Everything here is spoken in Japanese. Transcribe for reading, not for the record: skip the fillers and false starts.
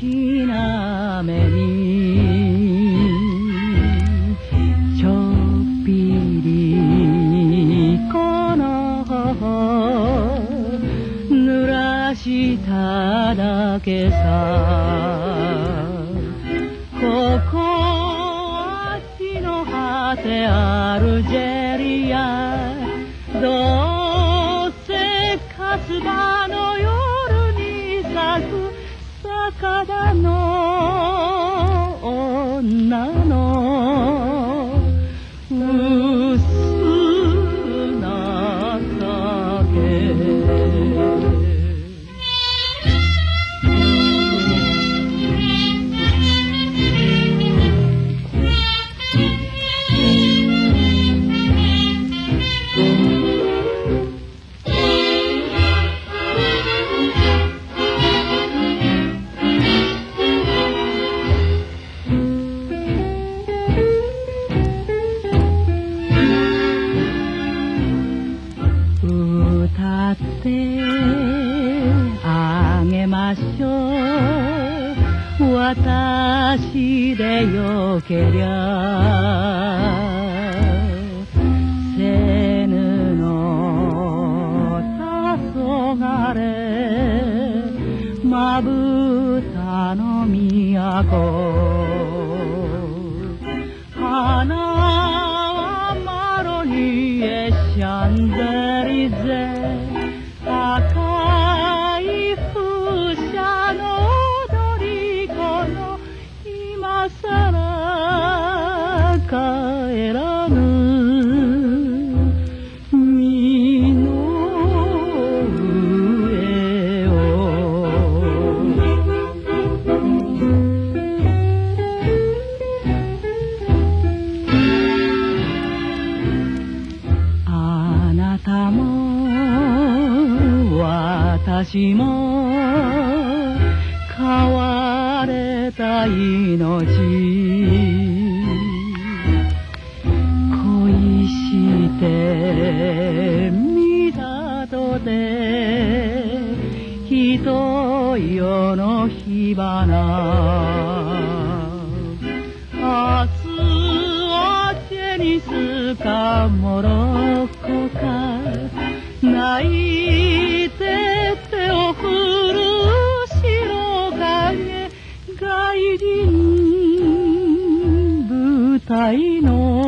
きな目にちょっぴりこの頬濡らしただけさ。ここは地の果てアルジェリア、どうせカスバの夜に咲く魚の女の薄情け。歌ってあげましょう、私でよけりゃ。せぬの黄昏まぶたの都、花はマロニエシャンゼリゼ、赤い風車の踊り子の今さら帰らぬ身の上を。あなたも私も飼われた命、恋して港で人世の火花。明日はテニスかモロッコか、泣いて手を振る白影、外人舞台の